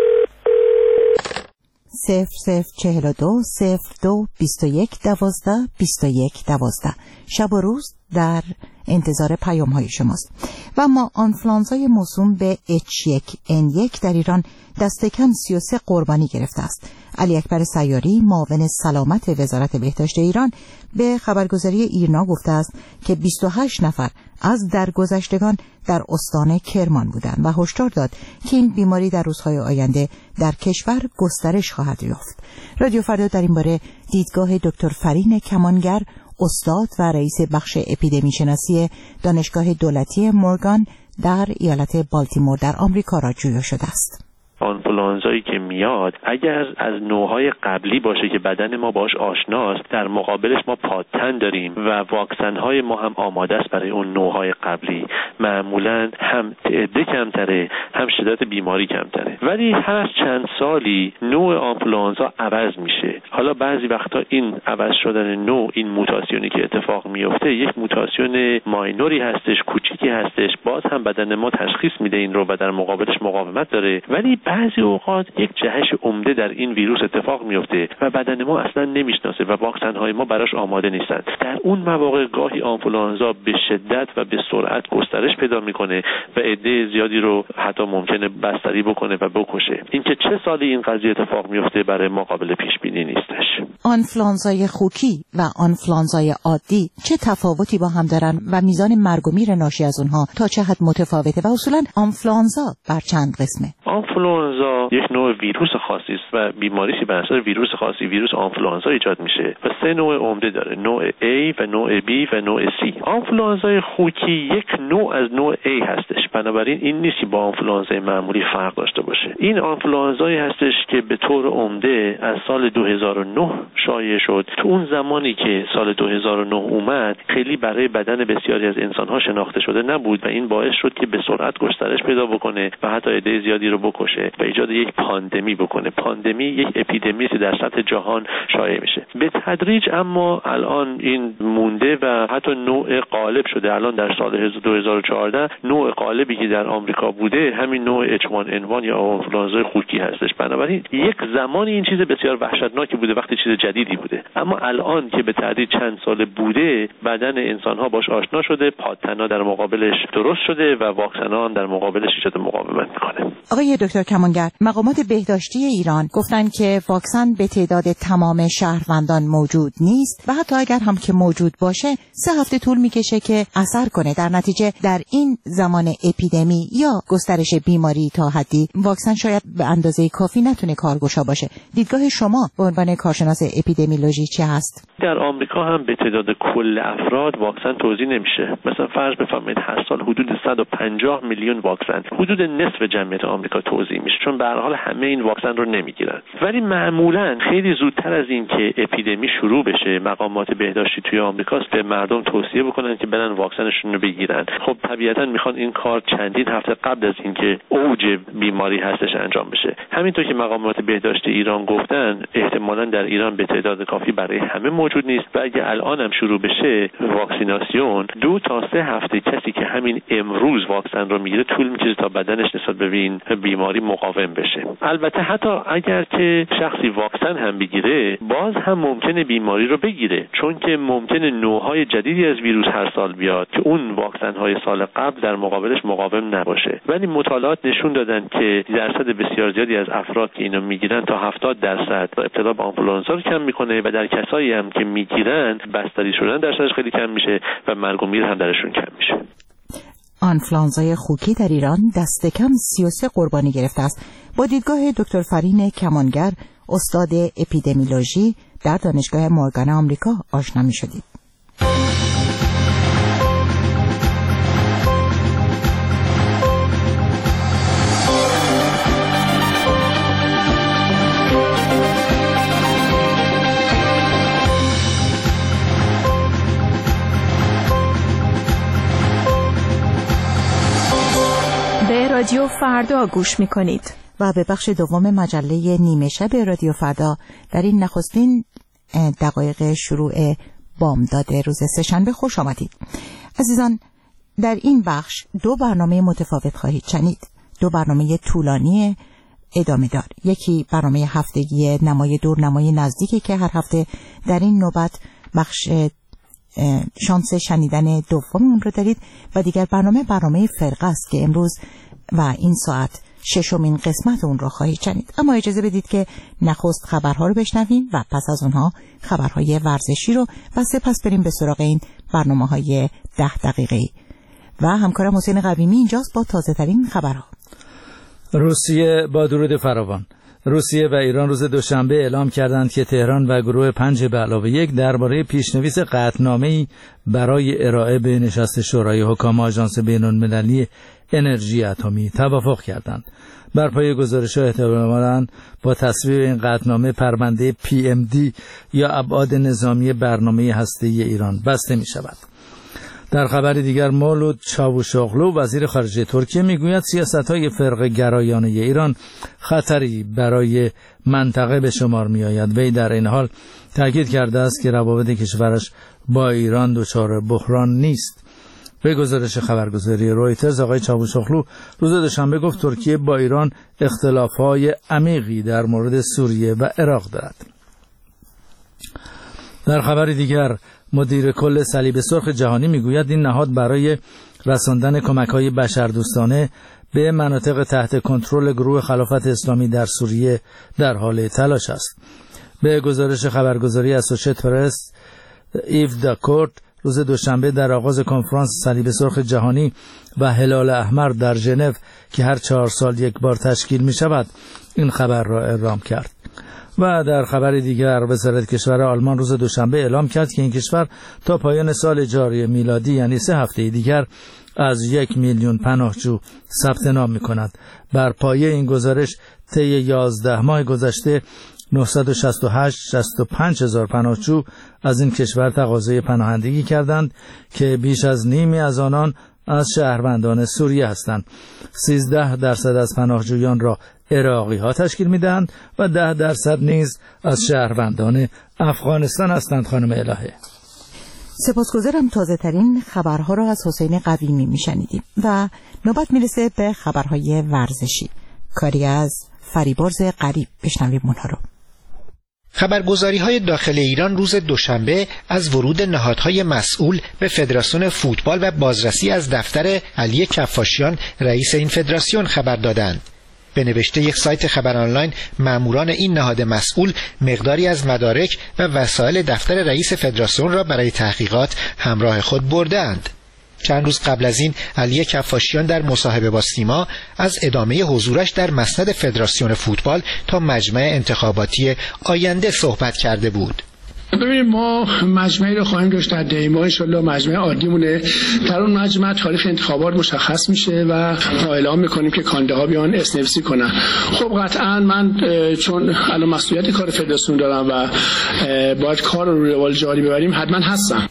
صفر صفر چهل و دو صفر دو بیست و یک دوازده بیست و یک دوازده. شب و روز در انتظار پیام های شماست. و اما آنفلانزای موسوم به اچ یک ان یک در ایران دست کم سی و سه قربانی گرفته است. علی اکبر سیاری معاون سلامت وزارت بهداشت ایران به خبرگزاری ایرنا گفته است که بیست و هشت نفر از درگذشتگان در استان کرمان بودند و هشدار داد که این بیماری در روزهای آینده در کشور گسترش خواهد یافت. رادیو فردا در این باره دیدگاه دکتر فرین کمانگر، استاد و رئیس بخش اپیدمی شناسی دانشگاه دولتی مورگان در ایالت بالتیمور در آمریکا را جویا شده است. آنفولانزایی که میاد اگر از نوعهای قبلی باشه که بدن ما باش آشناست، در مقابلش ما پادتن داریم و واکسن‌های ما هم آماده است برای اون نوعهای قبلی. معمولاً هم تعداد کمتره هم شدت بیماری کمتره، ولی هر از چند سالی نوع آنفولانزا عوض میشه. حالا بعضی وقتا این عوض شدن نوع، این موتاسیونی که اتفاق میفته یک موتاسیون ماینوری هستش، کوچیکی هستش، باز هم بدن ما تشخیص میده این رو و در مقابلش مقاومت داره، ولی بعضی اوقات یک جهش عمده در این ویروس اتفاق میفته و بدن ما اصلا نمیشناسه و واکسن های ما براش آماده نیستن. در اون مواقع گاهی آنفولانزا به شدت و به سرعت گسترش پیدا میکنه و عده زیادی رو حتی ممکنه بستری بکنه و بکشه. اینکه چه سالی این قضیه اتفاق میفته برای ما قابل پیش بینی نیستش. آنفولانزای خوکی و آنفولانزای عادی چه تفاوتی با هم دارن و میزان مرگ و میر ناشی از اونها تا چه حد متفاوته و اصولا آنفولانزا بر چند قسمه؟ آنفلوانزا یک نوع ویروس خاصی است و بیماریشی بر اثر ویروس خاصی، ویروس آنفلوانزا ایجاد میشه و سه نوع عمده داره، نوع A و نوع B و نوع C. آنفلوانزای خوکی یک نوع از نوع A هستش، بنابراین این نیست که با آنفلوانزای معمولی فرق داشته باشه. این آنفلوانزایی هستش که به طور عمده از سال دو هزار و نه شایع شد. تو اون زمانی که سال دو هزار و نه اومد خیلی برای بدن بسیاری از انسان‌ها شناخته شده نبود و این باعث شد که به سرعت گسترش پیدا بکنه و حتی عده زیادی رو بکشه و ایجاد یک پاندمی بکنه. پاندمی یک اپیدمی است در سطح جهان شایع میشه. به تدریج اما الان این مونده و حتی نوع غالب شده. الان در سال دو هزار و چهارده نوع غالبی که در آمریکا بوده همین نوع اچ وان ان وان یا آنفلوانزای خوکی هستش. بنابراین یک زمانی این چیز بسیار وحشتناکی بوده وقتی چیز جدیدی بوده، اما الان که به تدریج چند سال بوده بدن انسان‌ها باش آشنا شده، پادتنا در مقابلش درست شده و واکسن‌ها در مقابلش ایجاد مقاومت می‌کنه. آقای دکتر کمانگر، مقامات بهداشتی ایران گفتن که واکسن به تعداد تمام شهروندان موجود نیست و حتی اگر هم که موجود باشه سه هفته طول میکشه که اثر کنه. در نتیجه در این زمان اپیدمی یا گسترش بیماری تا حدی واکسن شاید به اندازه کافی نتونه کارگشا باشه. دیدگاه شما به عنوان کارشناس اپیدمیولوژی چه هست؟ در آمریکا هم به تعداد کل افراد واکسن توزیع نمیشه. مثلا فرض بفرمایید هر سال حدود صد و پنجاه میلیون واکسن، حدود نصف جمعیت آمریکا توزیع میشه، چون به هر حال همه این واکسن رو نمیگیرن. ولی معمولا خیلی زودتر از این که اپیدمی شروع بشه مقامات بهداشتی توی آمریکا به مردم توصیه بکنن که برن واکسنشون رو بگیرن. خب طبیعتا میخوان این کار چندین هفته قبل از اینکه اوج بیماری هستش انجام بشه. همینطور که مقامات بهداشتی ایران گفتن احتمالاً در ایران به تعداد کافی برای همه موجود نیست و اگه الان هم شروع بشه واکسیناسیون دو تا سه هفته کسی که همین امروز واکسن رو میگیره طول میکشه تا بدنش نسبت به این بیماری مقاوم بشه. البته حتی اگر که شخصی واکسن هم بگیره باز هم ممکنه بیماری رو بگیره، چون که ممکنه نوع‌های جدیدی از ویروس هر سال بیاد که اون واکسن‌های سال قبل در مقابلش مقاوم نباشه. ولی مطالعات نشون دادن که درصد بسیار زیادی از افراد که اینو میگیرن تا هفتاد درصد ابتلا به آنفلوانزا رو کم میکنه و در کسایی هم که میگیرن بستری شدن درصدش خیلی کم میشه و مرگ و میر هم درشون کم میشه. آنفلوانزای خوکی در ایران دست کم سی و سه قربانی گرفته است. با دیدگاه دکتر فرین کمانگر، استاد اپیدمیولوژی در دانشگاه مورگان آمریکا آشنا می‌شدید. رادیو فردا گوش می‌کنید و به بخش دوم مجله نیمه شب رادیو فردا در این نخستین دقایق شروع بامداد روز سه‌شنبه خوش آمدید. عزیزان، در این بخش دو برنامه متفاوت خواهید شنید. دو برنامه طولانی ادامه دار. یکی برنامه هفتگی نمای دور نمای نزدیکی که هر هفته در این نوبت بخش شانس شنیدن دوم اون رو دارید و دیگر برنامه برنامه فرقه است که امروز و این ساعت ششمین قسمت اون رو خواهید شنید. اما اجازه بدید که نخست خبرها رو بشنویم و پس از اونها خبرهای ورزشی رو و سپس بریم به سراغ این برنامه‌های ده دقیقه‌ای. و همکارم حسین قویمی اینجاست با تازه ترین خبرها. روسیه با درود فراوان. روسیه و ایران روز دوشنبه اعلام کردند که تهران و گروه پنج به علاوه یک درباره پیشنویس قطعنامه‌ای برای ارائه به نشست شورای حکام آژانس بین‌المللی انرژی اتمی توافق کردند. بر پایه گزارش‌ها احتمالاً با تصویب این قطعنامه پرونده پی ام دی یا ابعاد نظامی برنامه هسته‌ای ایران بسته می‌شود. در خبر دیگر مولود چاوشاغلو وزیر خارجه ترکیه میگوید سیاست‌های فرقه گرایانه ایران خطری برای منطقه به شمار می‌آید. وی در این حال تاکید کرده است که روابط کشورش با ایران دچار بحران نیست. به گزارش خبرگزاری رویترز آقای چاوشاغلو روز دوشنبه گفت ترکیه با ایران اختلاف‌های عمیقی در مورد سوریه و عراق دارد. در خبر دیگر مدیر کل صلیب سرخ جهانی میگوید این نهاد برای رساندن کمک‌های بشردوستانه به مناطق تحت کنترل گروه خلافت اسلامی در سوریه در حال تلاش است. به گزارش خبرگزاری اسوشییتد پرس، ایو داکورت روز دوشنبه در آغاز کنفرانس صلیب سرخ جهانی و هلال احمر در ژنو که هر چهار سال یک بار تشکیل می شود این خبر را اعلام کرد. و در خبر دیگر وزارت کشور آلمان روز دوشنبه اعلام کرد که این کشور تا پایان سال جاری میلادی یعنی سه هفته دیگر از یک میلیون پناهجو ثبت نام می کند. بر پایه این گزارش طی یازده ماه گذشته نهصد و شصت و هشت شصت و پنج هزار پناهجو از این کشور تقاضای پناهندگی کردند که بیش از نیمی از آنان از شهروندان سوریه هستند. سیزده درصد از پناهجویان را عراقی ها تشکیل می دهند و ده درصد نیز از شهروندان افغانستان هستند. خانم الهه، سپاسگزارم. تازه ترین خبرها را از حسین قویمی می شنیدیم و نوبت می رسه به خبرهای ورزشی. کاری از فریبرز غریب. بشنویم اونها رو. خبرگزاری‌های داخل ایران روز دوشنبه از ورود نهادهای مسئول به فدراسیون فوتبال و بازرسی از دفتر علی کفاشیان رئیس این فدراسیون خبر دادند. به نوشته یک سایت خبر آنلاین، ماموران این نهاد مسئول مقداری از مدارک و وسایل دفتر رئیس فدراسیون را برای تحقیقات همراه خود بردند. چند روز قبل از این علی کفاشیان در مصاحبه با سیما از ادامه حضورش در مسند فدراسیون فوتبال تا مجمع انتخاباتی آینده صحبت کرده بود. ببینید ما مجمعی رو خواهیم داشت در دی ماه ان شاء الله. مجمع عادی مونه. در اون مجمع تاریخ انتخابات مشخص میشه و اعلام میکنیم که کاندیداها بیان اسنویسی کنن. خب قطعا من چون الان مسئولیت کار فدراسیون دارم و باید کار رو روی روال جاری ببریم حتما هستم.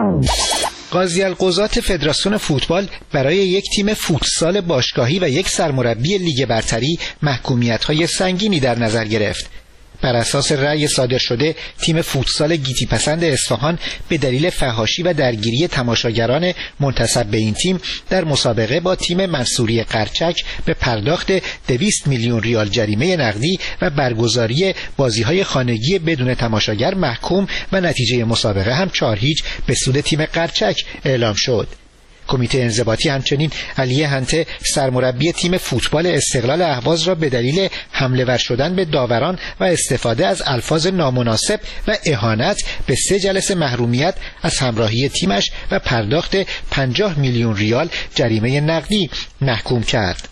قاضی القضات فدراسیون فوتبال برای یک تیم فوتسال باشگاهی و یک سرمربی لیگ برتری محکومیت‌های سنگینی در نظر گرفت. بر اساس رأی صادر شده، تیم فوتسال گیتی پسند اصفهان به دلیل فحاشی و درگیری تماشاگران منتسب به این تیم در مسابقه با تیم منصوری قرچک به پرداخت دویست میلیون ریال جریمه نقدی و برگزاری بازی‌های خانگی بدون تماشاگر محکوم و نتیجه مسابقه هم چهار هیچ به سود تیم قرچک اعلام شد. کمیته انضباطی همچنین علی هنته سرمربی تیم فوتبال استقلال اهواز را به دلیل حمله ور شدن به داوران و استفاده از الفاظ نامناسب و اهانت به سه جلسه محرومیت از همراهی تیمش و پرداخت پنجاه میلیون ریال جریمه نقدی محکوم کرد.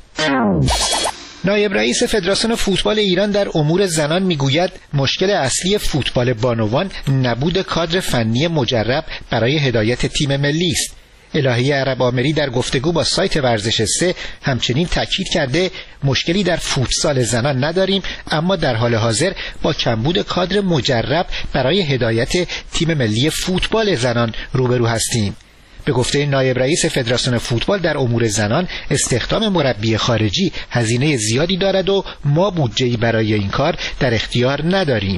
نایب رئیس فدراسیون فوتبال ایران در امور زنان میگوید مشکل اصلی فوتبال بانوان نبود کادر فنی مجرب برای هدایت تیم ملی است. الهه عرب آمری در گفتگو با سایت ورزش سه همچنین تاکید کرده مشکلی در فوتسال زنان نداریم، اما در حال حاضر با کمبود کادر مجرب برای هدایت تیم ملی فوتبال زنان روبرو هستیم. به گفته نایب رئیس فدراسیون فوتبال در امور زنان، استخدام مربی خارجی هزینه زیادی دارد و ما بودجه‌ای برای این کار در اختیار نداریم.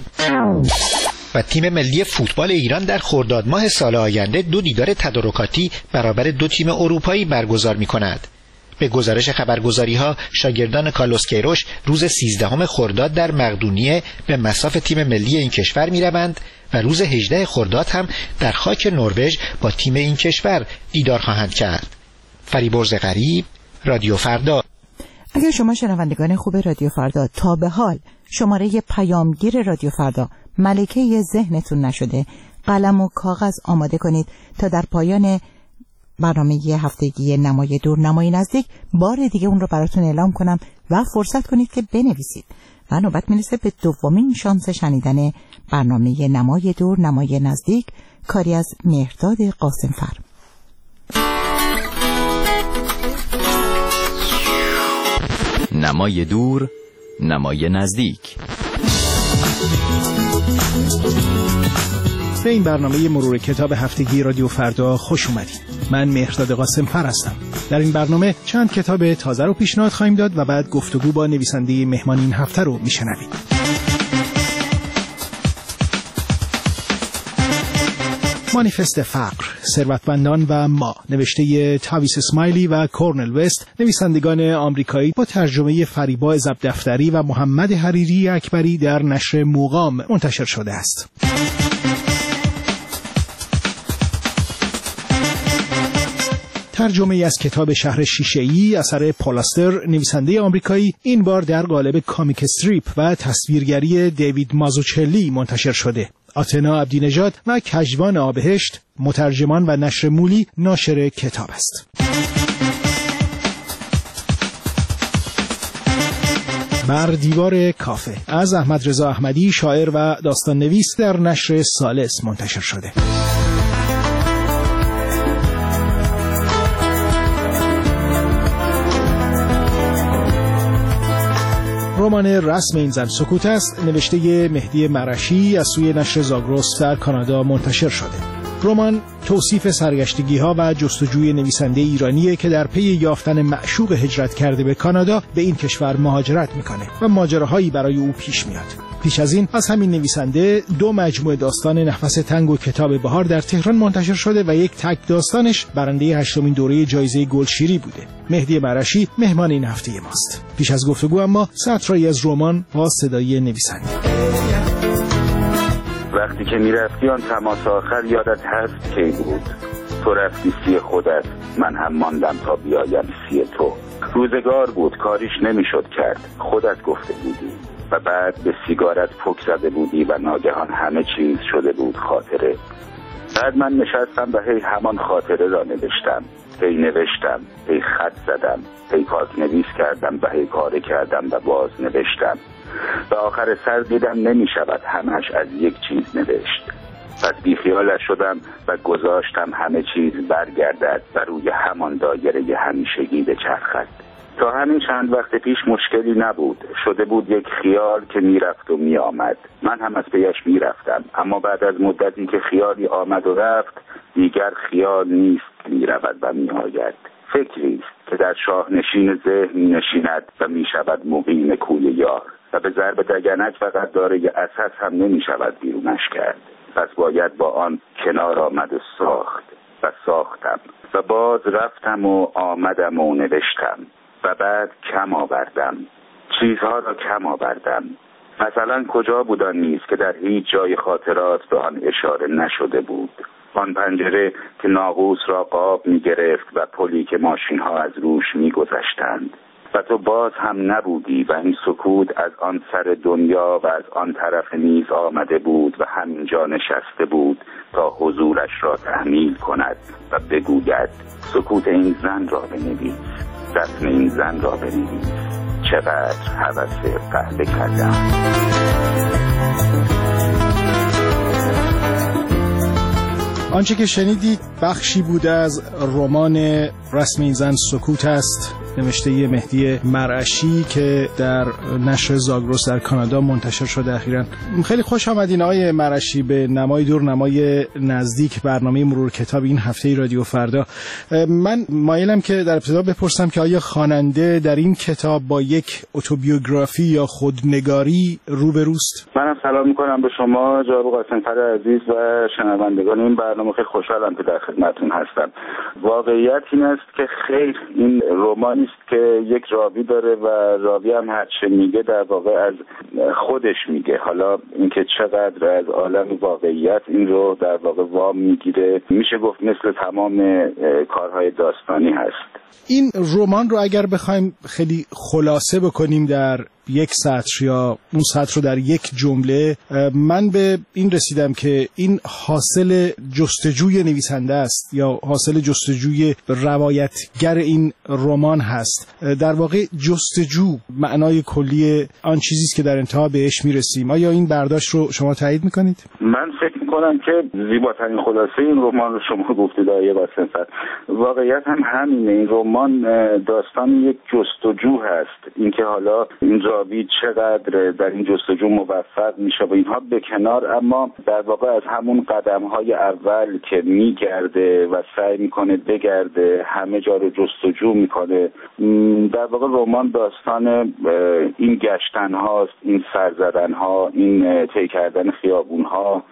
و تیم ملی فوتبال ایران در خرداد ماه سال آینده دو دیدار تدارکاتی برابر دو تیم اروپایی برگزار می‌کند. به گزارش خبرگزاری‌ها، شاگردان کارلوس کیروش روز سیزدهم خرداد در مقدونیه به مصاف تیم ملی این کشور می‌روند و روز هجدهم خرداد هم در خاک نروژ با تیم این کشور دیدار خواهند کرد. فریبرز غریب، رادیو فردا. اگر شما شنوندگان خوب رادیو فردا تا به حال شماره پیامگیر رادیو فردا ملکه ذهنتون نشده، قلم و کاغذ آماده کنید تا در پایان برنامه هفتگی نمای دور نمای نزدیک بار دیگه اون رو براتون اعلام کنم و فرصت کنید که بنویسید. و نوبت میرسه به دومین شانس شنیدن برنامه نمای دور نمای نزدیک، کاری از مهرداد قاسمفر. نمای دور نمای نزدیک. به این برنامه مرور کتاب هفتگی رادیو فردا خوش اومدید. من مهرداد قاسمفر هستم. در این برنامه چند کتاب تازه رو پیشنهاد خواهیم داد و بعد گفتگو با نویسنده مهمان این هفته رو میشنوید. مانیفست فقر، ثروتمندان و ما، نوشته تاویس اسماعیلی و کورنل وست، نویسندگان آمریکایی، با ترجمه فریبا عزب دفتری و محمد حریری اکبری در نشر موقام منتشر شده است. ترجمه از کتاب شهر شیشه‌ای اثر پالاستر، نویسنده آمریکایی، این بار در قالب کامیک استریپ و تصویرگری دیوید مازوچلی منتشر شده. آتنا عبدی نژاد و کجوان آبهشت، مترجمان و نشر مولی ناشر کتاب است. بر دیوار کافه از احمد رضا احمدی، شاعر و داستان نویس، در نشر ثالث منتشر شده. رمان رسم این زن سکوت است، نوشته مهدی مرشی، از سوی نشر زاگرس در کانادا منتشر شده. رمان توصیف سرگشتگی‌ها و جستجوی نویسنده ایرانیه که در پی یافتن معشوق هجرت کرده به کانادا به این کشور مهاجرت میکنه و ماجراهایی برای او پیش میاد. پیش از این از همین نویسنده دو مجموعه داستان نفس تنگ و کتاب بهار در تهران منتشر شده و یک تک داستانش برنده هشتمین دوره جایزه گلشیری بوده. مهدی مرشی مهمان این هفته ماست. پیش از گفتگو اما سطرهایی از رمان با صدای نویسنده. وقتی که میرفتی آن تماس آخر یادت هست کی بود؟ تو رفتی سی خودت، من هم ماندم تا بیایم سی تو. روزگار بود کاریش نمیشد کرد، خودت گفته بودی و بعد به سیگارت پک زده بودی و ناگهان همه چیز شده بود خاطره. بعد من نشستم و هی همان خاطره را نوشتم، هی نوشتم، هی خط زدم، هی پاک نویس کردم و هی پاره کردم و باز نوشتم و آخر سر دیدم نمی شود همش از یک چیز نوشت. پس بیخیالش شدم و گذاشتم همه چیز برگردد و روی همان دایره همیشگی بچرخد. تا همین چند وقت پیش مشکلی نبود، شده بود یک خیال که میرفت و میآمد. من هم از پیش میرفتم، اما بعد از مدتی که خیالی آمد و رفت دیگر خیال نیست، میرود و میآید. فکری است که در شاهنشین ذهن نشیند و میشود مقیم کوی یار و به ضرب دگنک فقط داره اساس هم نمیشود بیرونش کرد. پس باید با آن کنار آمد و ساخت و ساختم و باز رفتم و آمدم و نوشتم و بعد کم آوردم، چیزها را کم آوردم. مثلا کجا بود آن میز که در هیچ جای خاطرات به آن اشاره نشده بود؟ آن پنجره که ناقوس را قاب می گرفت و پلی که ماشین ها از روش می گذشتند و تو باز هم نبودی و این سکوت از آن سر دنیا و از آن طرف میز آمده بود و همینجا نشسته بود تا حضورش را تحمیل کند و بگوید سکوت این زن را بنویس، دفن این زن را بنویس، چقدر هوس قهوه کردم. آنچه که شنیدید بخشی بوده از رمان رسم این زن سکوت است، نوشته مهدی مرعشی که در نشر زاگرس در کانادا منتشر شده اخیراً. خیلی خوش آمدین آقای مرعشی به نمای دور نمای نزدیک، برنامه مرور کتاب این هفته رادیو فردا. من مایلم که در ابتدا بپرسم که آیا خواننده در این کتاب با یک اتوبیوگرافی یا خودنگاری روبروست؟ منم سلام میکنم به شما جناب قاسم‌فر عزیز و شنوندگان این برنامه. خیلی خوشحالم که در خدمتتون هستم. واقعیت این است که خیر این رمان است که یک راوی داره و راوی هم هر چه میگه در واقع از خودش میگه. حالا اینکه چقدر از عالم واقعیت این رو در واقع وام میگیره میشه گفت مثل تمام کارهای داستانی هست. این رمان رو اگر بخوایم خیلی خلاصه بکنیم در یک سطر یا اون سطر رو در یک جمله، من به این رسیدم که این حاصل جستجوی نویسنده است یا حاصل جستجوی روایتگر این رمان هست. در واقع جستجو معنای کلی آن چیزی است که در انتها بهش میرسیم. آیا این برداشت رو شما تایید میکنید؟ من فکر میکنم که زیباترین خلاصه این رمان رو شما گفتید آقای قاسم‌فر. واقعیت هم همینه. این رمان داستان یک جستجو هست، اینکه حالا این راوی چقدر در این جستجو موفق میشه و اینها به کنار، اما در واقع از همون قدم‌های اول که میگرده و سعی میکنه بگرده همه جا رو جستجو میکنه. در واقع رمان داستان این گشتن هاست، این سر زدن ها، این طی کردن خیابون ها،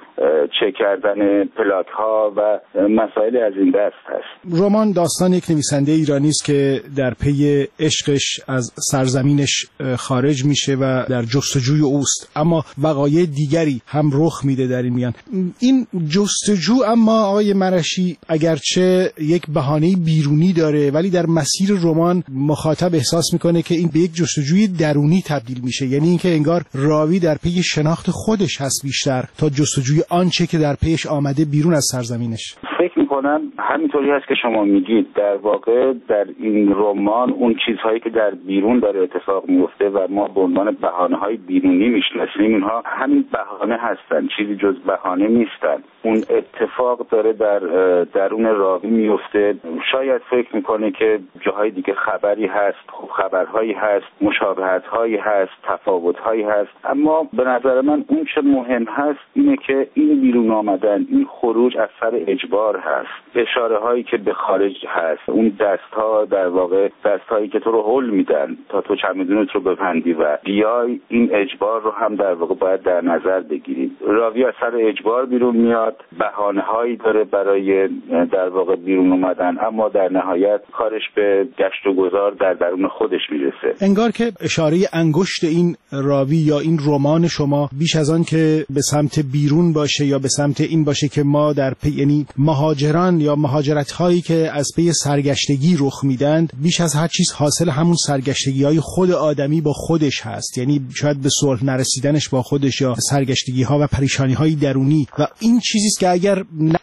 چک کردن پلاک ها و مسائل از این دست هست. رمان داستان یک نویسنده ایرانی است که در پی عشقش از سرزمینش خارج میشه و در جستجوی اوست، اما وقایع دیگری هم رخ میده در این میان. این جستجو اما آقای مرشی اگرچه یک بهانه بیرونی داره، ولی در مسیر رمان مخاطب احساس میکنه که این به یک جستجوی درونی تبدیل میشه، یعنی اینکه انگار راوی در پی شناخت خودش هست بیشتر تا جستجوی آنچه که در پیش آمده بیرون از سرزمینش. فکر میکنم همینطوری هست که شما میگید. در واقع در این رمان اون چیزهایی که در بیرون داره اتفاق میفته و ما به عنوان بهانه‌های بیرونی میشناسیم، اینها همین بهانه هستن، چیزی جز بهانه نیستن. اون اتفاق داره در درون راوی میفته. شاید فکر میکنه که جاهای دیگه خبری هست، خب خبرهایی هست، مشابهت‌هایی هست، تفاوت‌هایی هست، اما به نظر من اون چه مهم هست اینه که این بیرون آمدن، این خروج از سر اجبار هست. اشاره هایی که به خارج هست، اون دست ها در واقع دست هایی که تو رو هول میدن تا تو چمدونت رو ببندی و بیای، این اجبار رو هم در واقع باید در نظر بگیرید. راوی از سر اجبار بیرون میاد، بهانه هایی داره برای در واقع بیرون اومدن، اما در نهایت کارش به گشت و گذار در درون خودش میرسه. انگار که اشاره انگشت این راوی یا این رمان شما بیش از آن که به سمت بیرون باشه یا به سمت این باشه که ما در پی، یعنی مهاجران یا مهاجرت هایی که از پی سرگشتگی رخ میدند، بیش از هر چیز حاصل همون سرگشتگی های خود آدمی با خودش هست، یعنی شاید به صلح نرسیدنش با خودش یا سرگشتگی ها و پریشانی های درونی، و این چیزی است که اگر